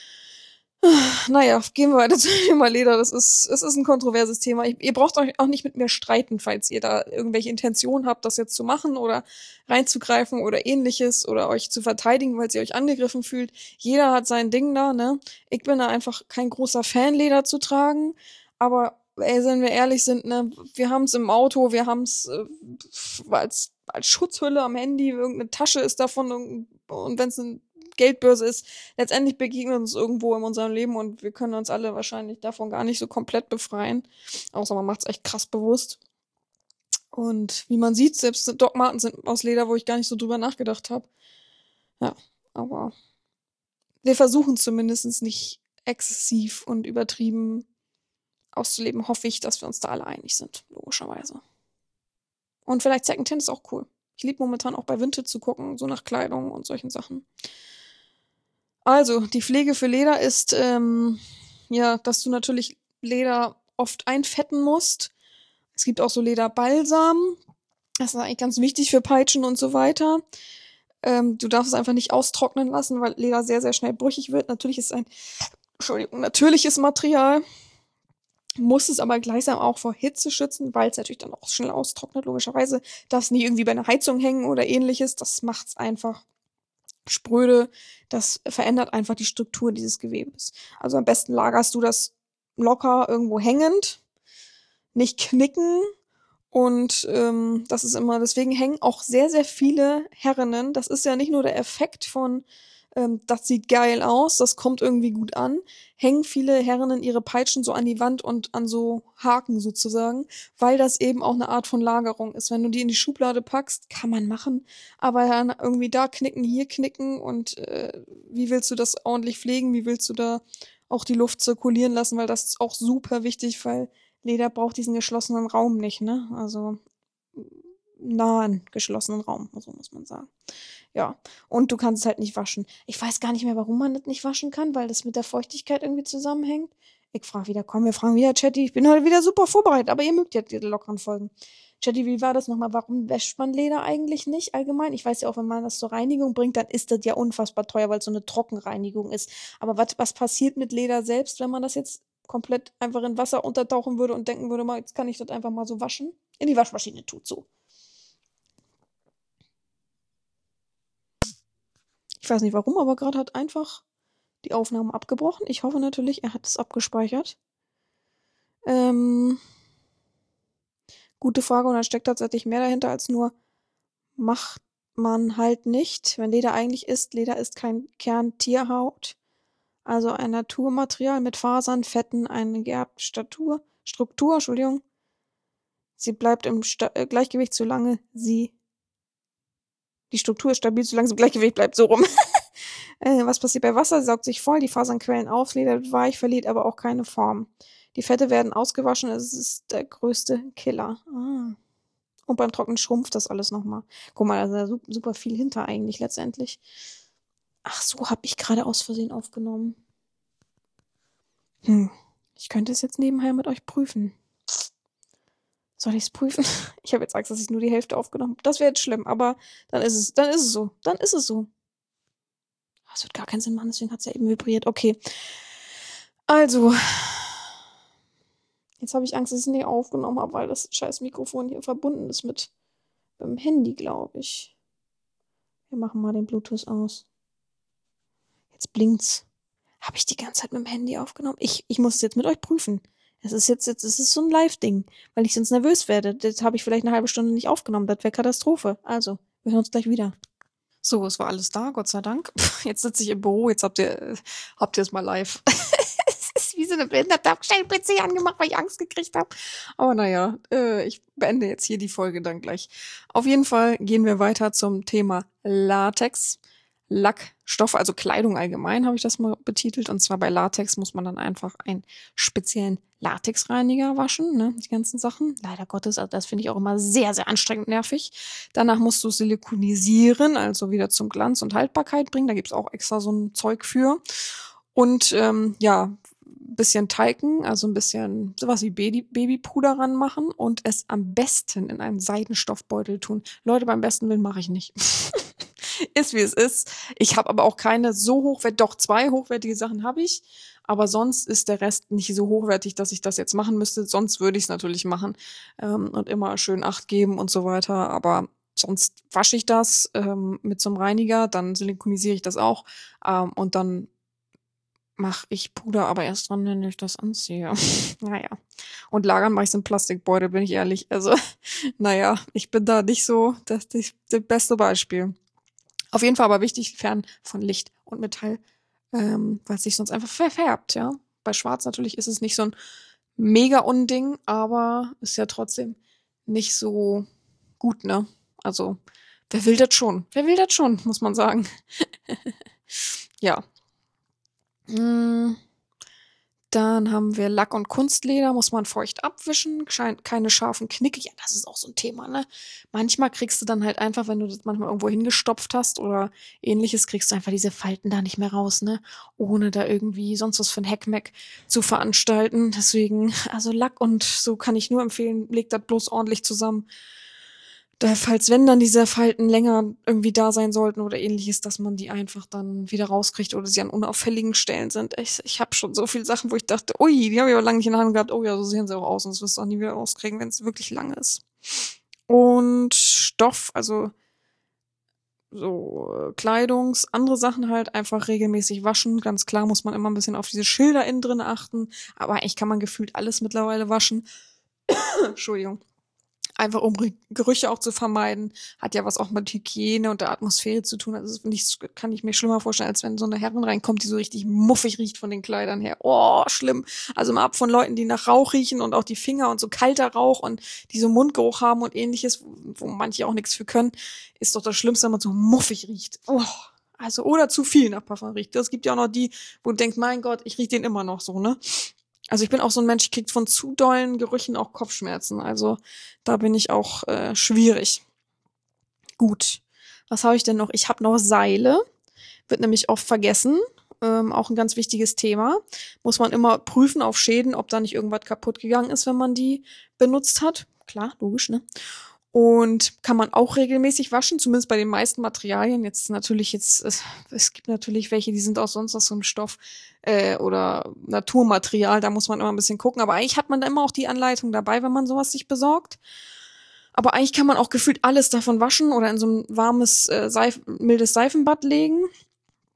Naja, gehen wir weiter zum Thema Leder. Das ist, es ist ein kontroverses Thema. Ich, ihr braucht euch auch nicht mit mir streiten, falls ihr da irgendwelche Intentionen habt, das jetzt zu machen oder reinzugreifen oder ähnliches oder euch zu verteidigen, weil ihr euch angegriffen fühlt. Jeder hat sein Ding da, ne? Ich bin da einfach kein großer Fan, Leder zu tragen. Aber, ey, wenn wir ehrlich sind, ne? Wir haben's im Auto, wir haben's äh, als, als Schutzhülle am Handy, irgendeine Tasche ist davon und wenn's ein Geldbörse ist, letztendlich begegnet uns irgendwo in unserem Leben und wir können uns alle wahrscheinlich davon gar nicht so komplett befreien. Außer man macht's echt krass bewusst. Und wie man sieht, selbst Doc Martens sind aus Leder, wo ich gar nicht so drüber nachgedacht habe. Ja, aber wir versuchen zumindest nicht exzessiv und übertrieben auszuleben, hoffe ich, dass wir uns da alle einig sind, logischerweise. Und vielleicht Secondhand ist auch cool. Ich liebe momentan auch bei Vinted zu gucken, so nach Kleidung und solchen Sachen. Also, die Pflege für Leder ist, ähm, ja, dass du natürlich Leder oft einfetten musst. Es gibt auch so Lederbalsam. Das ist eigentlich ganz wichtig für Peitschen und so weiter. Ähm, du darfst es einfach nicht austrocknen lassen, weil Leder sehr, sehr schnell brüchig wird. Natürlich ist es ein, Entschuldigung, natürliches Material. Muss es aber gleichsam auch vor Hitze schützen, weil es natürlich dann auch schnell austrocknet, logischerweise. Darf es nicht irgendwie bei einer Heizung hängen oder ähnliches. Das macht's einfach spröde, das verändert einfach die Struktur dieses Gewebes. Also am besten lagerst du das locker irgendwo hängend, nicht knicken und ähm, das ist immer, deswegen hängen auch sehr, sehr viele Herrinnen, das ist ja nicht nur der Effekt von, ähm, das sieht geil aus, das kommt irgendwie gut an, hängen viele Herrinnen ihre Peitschen so an die Wand und an so Haken sozusagen, weil das eben auch eine Art von Lagerung ist. Wenn du die in die Schublade packst, kann man machen, aber dann irgendwie da knicken, hier knicken und äh, wie willst du das ordentlich pflegen, wie willst du da auch die Luft zirkulieren lassen, weil das ist auch super wichtig, weil Leder braucht diesen geschlossenen Raum nicht, ne? Also nahen geschlossenen Raum, so muss man sagen. Ja, und du kannst es halt nicht waschen. Ich weiß gar nicht mehr, warum man das nicht waschen kann, weil das mit der Feuchtigkeit irgendwie zusammenhängt. Ich frage wieder, komm, wir fragen wieder Chatty. Ich bin heute wieder super vorbereitet, aber ihr mögt ja diese lockeren Folgen. Chatty, wie war das nochmal? Warum wäscht man Leder eigentlich nicht allgemein? Ich weiß ja auch, wenn man das zur Reinigung bringt, dann ist das ja unfassbar teuer, weil es so eine Trockenreinigung ist. Aber was, was passiert mit Leder selbst, wenn man das jetzt komplett einfach in Wasser untertauchen würde und denken würde, mal, jetzt kann ich das einfach mal so waschen? In die Waschmaschine tut so. Ich weiß nicht warum, aber gerade hat einfach die Aufnahme abgebrochen. Ich hoffe natürlich, er hat es abgespeichert. Ähm, Gute Frage, und da steckt tatsächlich mehr dahinter als nur macht man halt nicht. Wenn Leder eigentlich ist, Leder ist kein Kern Tierhaut, also ein Naturmaterial mit Fasern, Fetten, eine geerbte Statur, Struktur, Entschuldigung. Sie bleibt im Sta- äh, Gleichgewicht, solange sie, die Struktur ist stabil, solange sie im Gleichgewicht bleibt, so rum. äh, was passiert bei Wasser? Sie saugt sich voll, die Fasern quellen auf, Leder wird weich, verliert aber auch keine Form. Die Fette werden ausgewaschen, es ist der größte Killer. Ah. Und beim Trocknen schrumpft das alles nochmal. Guck mal, da ist ja su- super viel hinter eigentlich letztendlich. Ach so, hab ich gerade aus Versehen aufgenommen. Hm, ich könnte es jetzt nebenher mit euch prüfen. Soll ich es prüfen? Ich habe jetzt Angst, dass ich nur die Hälfte aufgenommen habe. Das wäre jetzt schlimm, aber dann ist es, dann ist es so. Dann ist es so. Das wird gar keinen Sinn machen, deswegen hat es ja eben vibriert. Okay. Also, jetzt habe ich Angst, dass ich es nicht aufgenommen habe, weil das scheiß Mikrofon hier verbunden ist mit dem Handy, glaube ich. Wir machen mal den Bluetooth aus. Jetzt blinkt's. Habe ich die ganze Zeit mit dem Handy aufgenommen? Ich, ich muss es jetzt mit euch prüfen. Es ist jetzt, jetzt es ist so ein Live-Ding, weil ich sonst nervös werde. Das habe ich vielleicht eine halbe Stunde nicht aufgenommen. Das wäre Katastrophe. Also, wir hören uns gleich wieder. So, es war alles da, Gott sei Dank. Jetzt sitze ich im Büro, jetzt habt ihr, äh, habt ihr es mal live. Es ist wie so eine Behinderte. Hab schnell den P C angemacht, weil ich Angst gekriegt habe. Aber naja, äh, ich beende jetzt hier die Folge dann gleich. Auf jeden Fall gehen wir weiter zum Thema Latex. Lackstoff, also Kleidung allgemein, habe ich das mal betitelt. Und zwar bei Latex muss man dann einfach einen speziellen Latexreiniger waschen, ne, die ganzen Sachen. Leider Gottes, also das finde ich auch immer sehr, sehr anstrengend und nervig. Danach musst du silikonisieren, also wieder zum Glanz und Haltbarkeit bringen. Da gibt's auch extra so ein Zeug für. Und ähm, ja, bisschen talken, also ein bisschen sowas wie Baby Babypuder ranmachen und es am besten in einen Seidenstoffbeutel tun. Leute, beim besten Willen mache ich nicht. Ist wie es ist. Ich habe aber auch keine so hochwertig, doch zwei hochwertige Sachen habe ich, aber sonst ist der Rest nicht so hochwertig, dass ich das jetzt machen müsste. Sonst würde ich es natürlich machen ähm, und immer schön Acht geben und so weiter, aber sonst wasche ich das ähm, mit so einem Reiniger, dann silikonisiere ich das auch ähm, und dann mache ich Puder aber erst dran, wenn ich das anziehe. Naja. Und lagern mache ich in Plastikbeutel, bin ich ehrlich. Also, naja, ich bin da nicht so das, das, das beste Beispiel. Auf jeden Fall aber wichtig, fern von Licht und Metall, ähm, weil es sich sonst einfach verfärbt, ja. Bei Schwarz natürlich ist es nicht so ein mega Unding, aber ist ja trotzdem nicht so gut, ne? Also, wer will das schon? Wer will das schon, muss man sagen. Ja. Mm. Dann haben wir Lack und Kunstleder, muss man feucht abwischen, scheint keine scharfen Knicke. Ja, das ist auch so ein Thema, ne? Manchmal kriegst du dann halt einfach, wenn du das manchmal irgendwo hingestopft hast oder ähnliches, kriegst du einfach diese Falten da nicht mehr raus, ne? Ohne da irgendwie sonst was für ein Heckmeck zu veranstalten. Deswegen, also Lack und so kann ich nur empfehlen, legt das bloß ordentlich zusammen. Da, falls wenn dann diese Falten länger irgendwie da sein sollten oder ähnliches, dass man die einfach dann wieder rauskriegt oder sie an unauffälligen Stellen sind. Ich, ich habe schon so viele Sachen, wo ich dachte, ui, die habe ich aber lange nicht in der Hand gehabt. Oh ja, so sehen sie auch aus und das wirst du auch nie wieder rauskriegen, wenn es wirklich lang ist. Und Stoff, also so äh, Kleidungs, andere Sachen halt einfach regelmäßig waschen. Ganz klar muss man immer ein bisschen auf diese Schilder innen drin achten, aber eigentlich kann man gefühlt alles mittlerweile waschen. Entschuldigung. Einfach um Gerüche auch zu vermeiden. Hat ja was auch mit Hygiene und der Atmosphäre zu tun. Also nichts kann ich mir schlimmer vorstellen, als wenn so eine Herrin reinkommt, die so richtig muffig riecht von den Kleidern her. Oh, schlimm. Also mal ab von Leuten, die nach Rauch riechen und auch die Finger und so kalter Rauch und die so Mundgeruch haben und ähnliches, wo manche auch nichts für können, ist doch das Schlimmste, wenn man so muffig riecht. Oh. Also, oder zu viel nach Parfum riecht. Es gibt ja auch noch die, wo du denkst, mein Gott, ich riech den immer noch so, ne? Also ich bin auch so ein Mensch, ich krieg von zu dollen Gerüchen auch Kopfschmerzen. Also da bin ich auch äh, schwierig. Gut. Was habe ich denn noch? Ich habe noch Seile. Wird nämlich oft vergessen. Ähm, auch ein ganz wichtiges Thema. Muss man immer prüfen auf Schäden, ob da nicht irgendwas kaputt gegangen ist, wenn man die benutzt hat. Klar, logisch, ne? Und kann man auch regelmäßig waschen, zumindest bei den meisten Materialien. Jetzt natürlich jetzt, es, es gibt natürlich welche, die sind aus sonst aus so einem Stoff äh, oder Naturmaterial, da muss man immer ein bisschen gucken. Aber eigentlich hat man da immer auch die Anleitung dabei, wenn man sowas sich besorgt. Aber eigentlich kann man auch gefühlt alles davon waschen oder in so ein warmes, äh, Seif- mildes Seifenbad legen.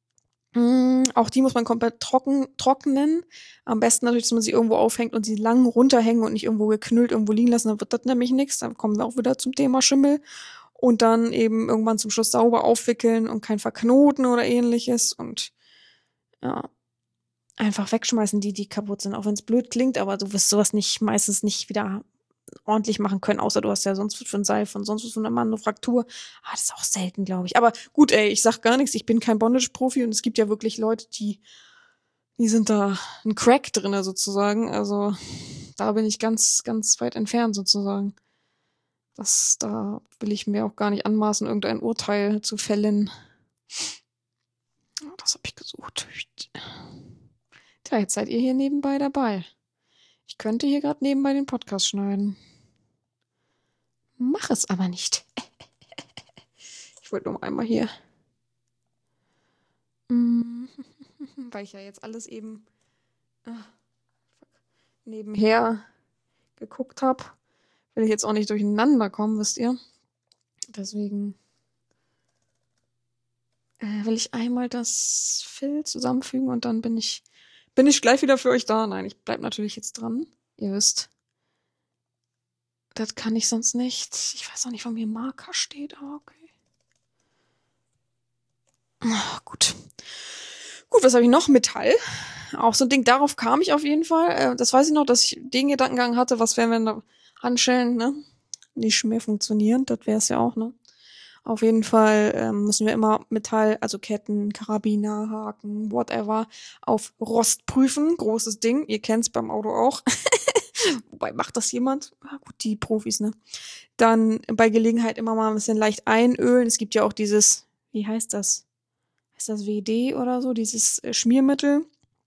Mm, auch die muss man komplett trocken, trocknen. Am besten natürlich, dass man sie irgendwo aufhängt und sie lang runterhängen und nicht irgendwo geknüllt irgendwo liegen lassen. Dann wird das nämlich nichts. Dann kommen wir auch wieder zum Thema Schimmel. Und dann eben irgendwann zum Schluss sauber aufwickeln und kein Verknoten oder ähnliches. Und ja, einfach wegschmeißen, die, die kaputt sind. Auch wenn es blöd klingt, aber du wirst sowas nicht, meistens nicht wieder ordentlich machen können, außer du hast ja sonst was für ein Seil von sonst was für eine Manufaktur. Ah, das ist auch selten, glaube ich. Aber gut, ey, ich sag gar nichts. Ich bin kein Bondage-Profi und es gibt ja wirklich Leute, die, die sind da ein Crack drinne sozusagen. Also da bin ich ganz, ganz weit entfernt sozusagen. Das, da will ich mir auch gar nicht anmaßen, irgendein Urteil zu fällen. Oh, das habe ich gesucht. Tja, jetzt seid ihr hier nebenbei dabei. Ich könnte hier gerade nebenbei den Podcast schneiden. Mach es aber nicht. Ich wollte nur einmal hier. Weil ich ja jetzt alles eben nebenher geguckt habe. Will ich jetzt auch nicht durcheinander kommen, wisst ihr. Deswegen äh, will ich einmal das Fill zusammenfügen und dann bin ich, bin ich gleich wieder für euch da. Nein, ich bleib natürlich jetzt dran. Ihr wisst, das kann ich sonst nicht. Ich weiß auch nicht, wo mir Marker steht, aber okay. Ach, gut. Gut, was habe ich noch? Metall. Auch so ein Ding, darauf kam ich auf jeden Fall. Äh, das weiß ich noch, dass ich den Gedankengang hatte, was wären, wenn da Handschellen, ne, nicht mehr funktionieren. Das wäre es ja auch, ne. Auf jeden Fall ähm, müssen wir immer Metall, also Ketten, Karabiner, Haken, whatever, auf Rost prüfen. Großes Ding. Ihr kennt's beim Auto auch. Wobei, macht das jemand? Ah, gut, die Profis, ne. Dann bei Gelegenheit immer mal ein bisschen leicht einölen. Es gibt ja auch dieses, wie heißt das? Ist das W D oder so? Dieses äh, Schmiermittel.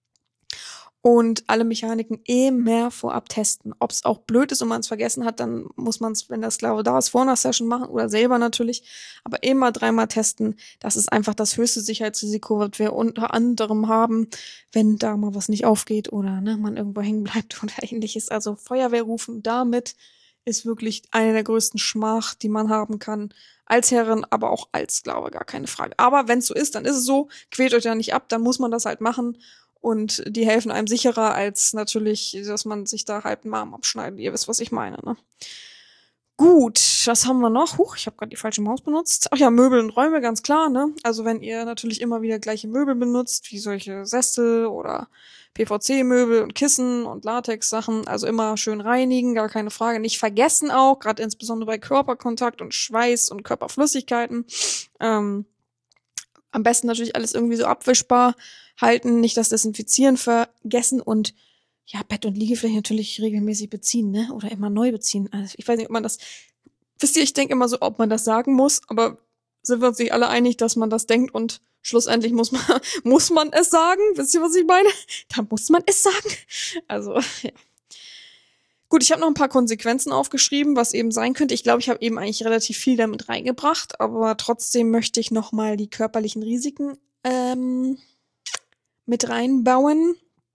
Und alle Mechaniken immer vorab testen. Ob es auch blöd ist und man es vergessen hat, dann muss man es, wenn der Sklave da ist, vor einer Session machen oder selber natürlich. Aber immer dreimal testen. Das ist einfach das höchste Sicherheitsrisiko, was wir unter anderem haben, wenn da mal was nicht aufgeht oder ne, man irgendwo hängen bleibt oder ähnliches. Also Feuerwehr rufen damit ist wirklich eine der größten Schmach, die man haben kann. Als Herrin, aber auch als Sklave, gar keine Frage. Aber wenn es so ist, dann ist es so. Quält euch ja nicht ab, dann muss man das halt machen. Und die helfen einem sicherer, als natürlich, dass man sich da halb einen Arm abschneidet. Ihr wisst, was ich meine, ne? Gut, was haben wir noch? Huch, ich habe gerade die falsche Maus benutzt. Ach ja, Möbel und Räume, ganz klar, ne? Also wenn ihr natürlich immer wieder gleiche Möbel benutzt, wie solche Sessel oder P V C-Möbel und Kissen und Latex-Sachen, also immer schön reinigen, gar keine Frage. Nicht vergessen auch, gerade insbesondere bei Körperkontakt und Schweiß und Körperflüssigkeiten, ähm, am besten natürlich alles irgendwie so abwischbar halten, nicht das Desinfizieren vergessen und ja, Bett und Liegefläche natürlich regelmäßig beziehen, ne? Oder immer neu beziehen. Also ich weiß nicht, ob man das, wisst ihr, ich denke immer so, ob man das sagen muss, aber sind wir uns nicht alle einig, dass man das denkt und schlussendlich muss man, muss man es sagen? Wisst ihr, was ich meine? Da muss man es sagen. Also, ja. Gut, ich habe noch ein paar Konsequenzen aufgeschrieben, was eben sein könnte. Ich glaube, ich habe eben eigentlich relativ viel damit reingebracht, aber trotzdem möchte ich noch mal die körperlichen Risiken ähm, mit reinbauen.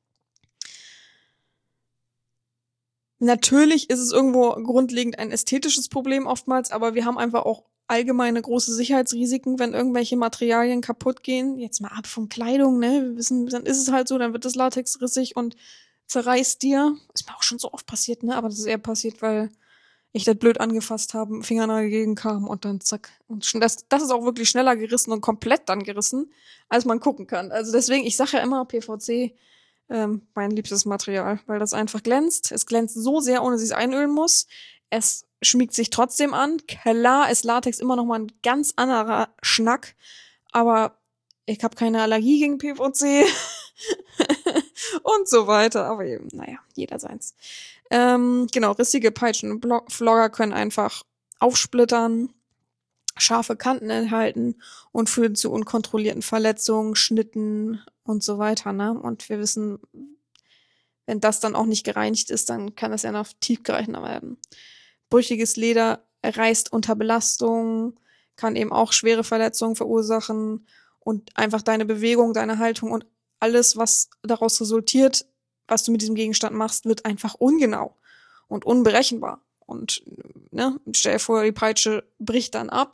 Natürlich ist es irgendwo grundlegend ein ästhetisches Problem oftmals, aber wir haben einfach auch allgemeine große Sicherheitsrisiken, wenn irgendwelche Materialien kaputt gehen. Jetzt mal ab von Kleidung, ne? Wir wissen, dann ist es halt so, dann wird das Latex rissig und zerreißt dir. Ist mir auch schon so oft passiert, ne? Aber das ist eher passiert, weil ich das blöd angefasst habe, Fingernagel gegen kam und dann zack. Und das, das ist auch wirklich schneller gerissen und komplett dann gerissen, als man gucken kann. Also deswegen, ich sage ja immer P V C, ähm, mein liebstes Material, weil das einfach glänzt. Es glänzt so sehr, ohne dass ich es einölen muss. Es schmiegt sich trotzdem an. Klar ist Latex immer noch mal ein ganz anderer Schnack, aber ich habe keine Allergie gegen P V C und so weiter. Aber eben, naja, jeder seins. Ähm, genau, rissige Peitschen und Blo- Flogger können einfach aufsplittern, scharfe Kanten enthalten und führen zu unkontrollierten Verletzungen, Schnitten und so weiter, ne? Und wir wissen, wenn das dann auch nicht gereinigt ist, dann kann das ja noch tiefgreifender werden. Brüchiges Leder reißt unter Belastung, kann eben auch schwere Verletzungen verursachen und einfach deine Bewegung, deine Haltung und alles, was daraus resultiert, was du mit diesem Gegenstand machst, wird einfach ungenau und unberechenbar. Und ne, stell dir vor, die Peitsche bricht dann ab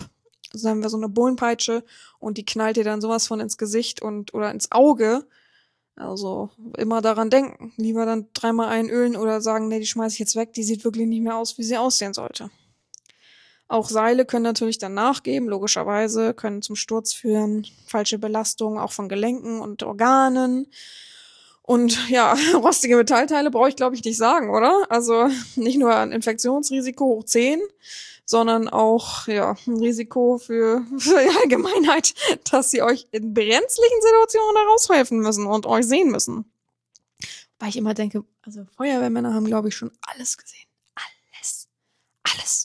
Also haben wir so eine Bullenpeitsche und die knallt dir dann sowas von ins Gesicht und oder ins Auge. Also immer daran denken. Lieber dann dreimal einölen oder sagen, nee, die schmeiß ich jetzt weg, die sieht wirklich nicht mehr aus, wie sie aussehen sollte. Auch Seile können natürlich dann nachgeben, logischerweise, können zum Sturz führen, falsche Belastung auch von Gelenken und Organen. Und ja, rostige Metallteile brauche ich, glaube ich, nicht sagen, oder? Also nicht nur ein Infektionsrisiko hoch zehn, sondern auch ja ein Risiko für, für die Allgemeinheit, dass sie euch in brenzlichen Situationen heraushelfen müssen und euch sehen müssen. Weil ich immer denke, also Feuerwehrmänner haben, glaube ich, schon alles gesehen. Alles. Alles.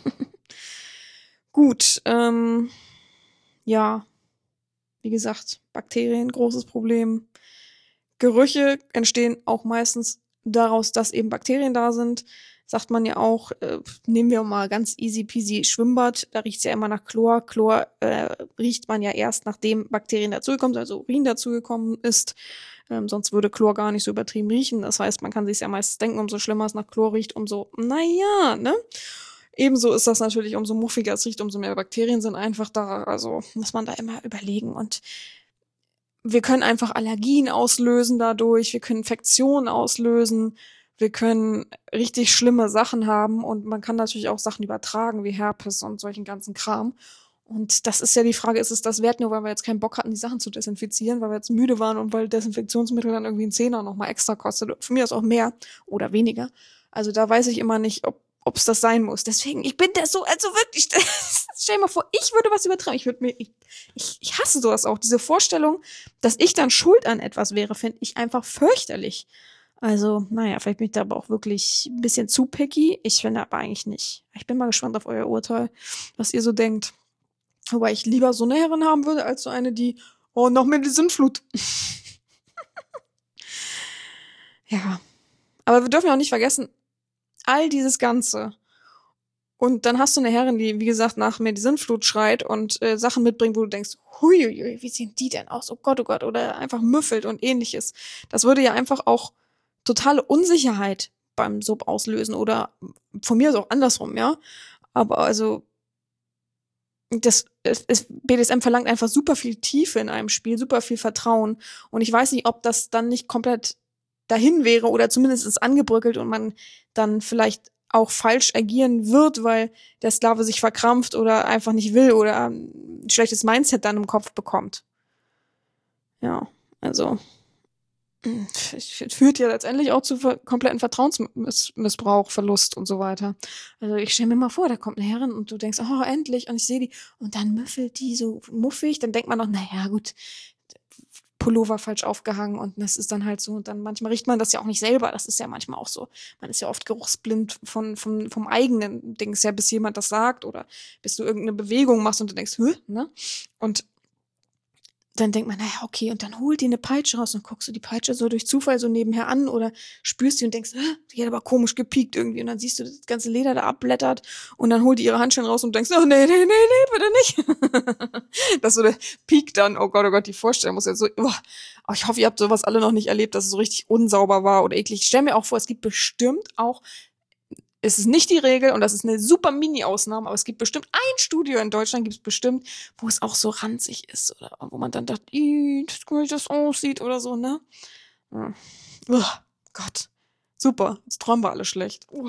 Gut, ähm, ja, wie gesagt, Bakterien, großes Problem. Gerüche entstehen auch meistens daraus, dass eben Bakterien da sind. Sagt man ja auch, äh, nehmen wir mal ganz easy peasy Schwimmbad, da riecht's ja immer nach Chlor. Chlor äh, riecht man ja erst, nachdem Bakterien dazugekommen sind, also Urin dazugekommen ist. Ähm, sonst würde Chlor gar nicht so übertrieben riechen. Das heißt, man kann sich ja meistens denken, umso schlimmer es nach Chlor riecht, umso, naja, ne? Ebenso ist das natürlich, umso muffiger es riecht, umso mehr Bakterien sind einfach da. Also muss man da immer überlegen. Und wir können einfach Allergien auslösen dadurch. Wir können Infektionen auslösen. Wir können richtig schlimme Sachen haben. Und man kann natürlich auch Sachen übertragen, wie Herpes und solchen ganzen Kram. Und das ist ja die Frage, ist es das wert, nur weil wir jetzt keinen Bock hatten, die Sachen zu desinfizieren, weil wir jetzt müde waren und weil Desinfektionsmittel dann irgendwie einen Zehner nochmal extra kostet. Für mich ist auch mehr oder weniger. Also da weiß ich immer nicht, ob ob es das sein muss. Deswegen, ich bin da so, also wirklich, stell dir mal vor, ich würde was übertreiben. Ich würde mir, ich, ich, ich hasse sowas auch. Diese Vorstellung, dass ich dann schuld an etwas wäre, finde ich einfach fürchterlich. Also, naja, vielleicht bin ich da aber auch wirklich ein bisschen zu picky. Ich finde aber eigentlich nicht. Ich bin mal gespannt auf euer Urteil, was ihr so denkt. Wobei ich lieber so eine Herrin haben würde, als so eine, die, oh, noch mehr die Sintflut. Ja. Aber wir dürfen ja auch nicht vergessen, all dieses Ganze. Und dann hast du eine Herrin, die, wie gesagt, nach mir die Sintflut schreit und äh, Sachen mitbringt, wo du denkst, huiuiui, wie sehen die denn aus? Oh Gott, oh Gott. Oder einfach müffelt und ähnliches. Das würde ja einfach auch totale Unsicherheit beim Sub auslösen. Oder von mir aus auch andersrum, ja. Aber also, das, es, es, B D S M verlangt einfach super viel Tiefe in einem Spiel, super viel Vertrauen. Und ich weiß nicht, ob das dann nicht komplett dahin wäre oder zumindest ist angebröckelt und man dann vielleicht auch falsch agieren wird, weil der Sklave sich verkrampft oder einfach nicht will oder ein schlechtes Mindset dann im Kopf bekommt. Ja, also es führt ja letztendlich auch zu ver- kompletten Vertrauensmissbrauch, Verlust und so weiter. Also ich stelle mir mal vor, da kommt eine Herrin und du denkst, oh, endlich, und ich sehe die und dann müffelt die so muffig, dann denkt man noch, naja, gut, Pullover falsch aufgehangen und das ist dann halt so. Und dann manchmal riecht man das ja auch nicht selber. Das ist ja manchmal auch so. Man ist ja oft geruchsblind von, von, vom eigenen Dings her, bis jemand das sagt oder bis du irgendeine Bewegung machst und du denkst, hä, ne? Und dann denkt man, naja, okay, und dann holt die eine Peitsche raus und guckst du die Peitsche so durch Zufall so nebenher an oder spürst die und denkst, ah, die hat aber komisch gepiekt irgendwie und dann siehst du das ganze Leder da abblättert und dann holt die ihre Handschellen raus und denkst, oh nee, nee, nee, nee, bitte nicht. Das so der Peak dann, oh Gott, oh Gott, die Vorstellung muss jetzt so, oh, ich hoffe, ihr habt sowas alle noch nicht erlebt, dass es so richtig unsauber war oder eklig. Ich stell mir auch vor, es gibt bestimmt auch, es ist nicht die Regel und das ist eine super Mini-Ausnahme, aber es gibt bestimmt ein Studio in Deutschland, gibt es bestimmt, wo es auch so ranzig ist oder wo man dann dachte, wie das aussieht oder so, ne? Ja. Oh Gott, super, jetzt träumen wir alle schlecht. Oh.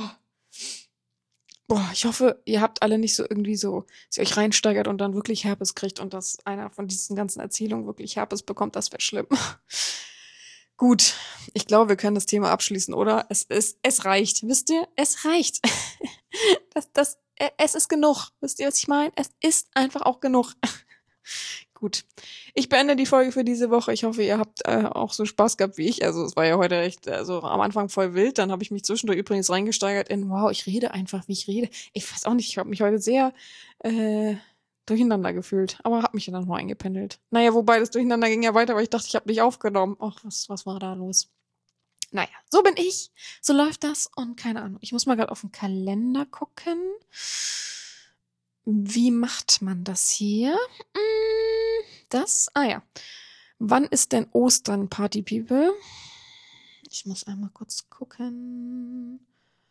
Boah, ich hoffe, ihr habt alle nicht so irgendwie so, dass ihr euch reinsteigert und dann wirklich Herpes kriegt und dass einer von diesen ganzen Erzählungen wirklich Herpes bekommt, das wäre schlimm. Gut, ich glaube, wir können das Thema abschließen, oder? Es ist, es reicht, wisst ihr? Es reicht. das, das, es ist genug. Wisst ihr, was ich meine? Es ist einfach auch genug. Gut. Ich beende die Folge für diese Woche. Ich hoffe, ihr habt äh, auch so Spaß gehabt wie ich. Also es war ja heute echt, also am Anfang voll wild. Dann habe ich mich zwischendurch übrigens reingesteigert in, wow, ich rede einfach, wie ich rede. Ich weiß auch nicht, ich habe mich heute sehr äh, durcheinander gefühlt, aber hab mich dann noch eingependelt. Naja, wobei das Durcheinander ging ja weiter, weil ich dachte, ich habe nicht aufgenommen. Ach, was, was war da los? Naja, so bin ich, so läuft das und keine Ahnung. Ich muss mal gerade auf den Kalender gucken. Wie macht man das hier? Das? Ah ja. Wann ist denn Ostern, Party People? Ich muss einmal kurz gucken.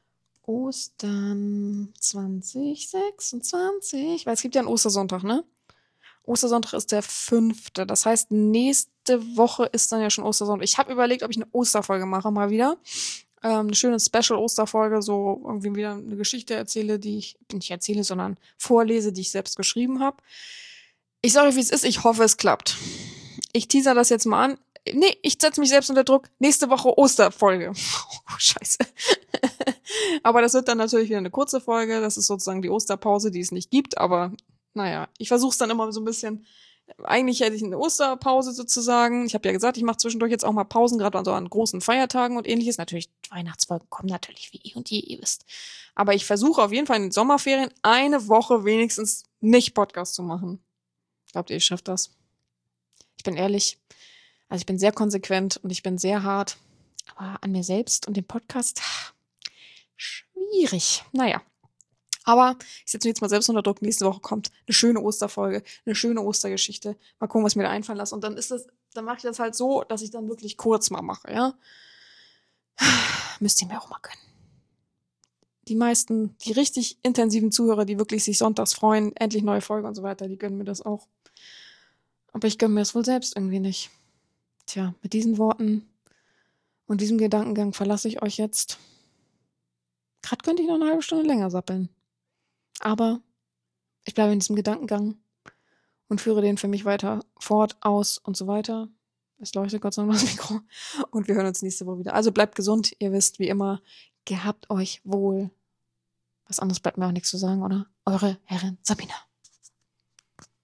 Ostern zwanzig sechsundzwanzig, weil es gibt ja einen Ostersonntag, ne? Ostersonntag ist der fünfte. Das heißt, nächste Woche ist dann ja schon Ostersonntag. Ich habe überlegt, ob ich eine Osterfolge mache, mal wieder. Ähm, eine schöne Special-Osterfolge, so irgendwie wieder eine Geschichte erzähle, die ich nicht erzähle, sondern vorlese, die ich selbst geschrieben habe. Ich sage euch, wie es ist. Ich hoffe, es klappt. Ich teaser das jetzt mal an. Nee, ich setze mich selbst unter Druck. Nächste Woche Osterfolge. Oh, scheiße. Aber das wird dann natürlich wieder eine kurze Folge. Das ist sozusagen die Osterpause, die es nicht gibt. Aber naja, ich versuche es dann immer so ein bisschen. Eigentlich hätte ich eine Osterpause sozusagen. Ich habe ja gesagt, ich mache zwischendurch jetzt auch mal Pausen, gerade an so an großen Feiertagen und ähnliches. Natürlich, Weihnachtsfolgen kommen natürlich wie eh und je, ihr wisst. Aber ich versuche auf jeden Fall in den Sommerferien eine Woche wenigstens nicht Podcast zu machen. Glaubt ihr, ich schaffe das? Ich bin ehrlich. Also ich bin sehr konsequent und ich bin sehr hart. Aber an mir selbst und dem Podcast, schwierig. Naja. Aber ich setze mich jetzt mal selbst unter Druck. Nächste Woche kommt eine schöne Osterfolge, eine schöne Ostergeschichte. Mal gucken, was ich mir da einfallen lasse. Und dann ist das, dann mache ich das halt so, dass ich dann wirklich kurz mal mache, ja. Müsst ihr mir auch mal gönnen. Die meisten, die richtig intensiven Zuhörer, die wirklich sich sonntags freuen, endlich neue Folge und so weiter, die gönnen mir das auch. Aber ich gönne mir das wohl selbst irgendwie nicht. Tja, mit diesen Worten und diesem Gedankengang verlasse ich euch jetzt. Gerade könnte ich noch eine halbe Stunde länger sappeln. Aber ich bleibe in diesem Gedankengang und führe den für mich weiter fort, aus und so weiter. Es leuchtet Gott sei Dank das Mikro. Und wir hören uns nächste Woche wieder. Also bleibt gesund. Ihr wisst, wie immer, gehabt euch wohl. Was anderes bleibt mir auch nichts zu sagen, oder? Eure Herrin Sabina.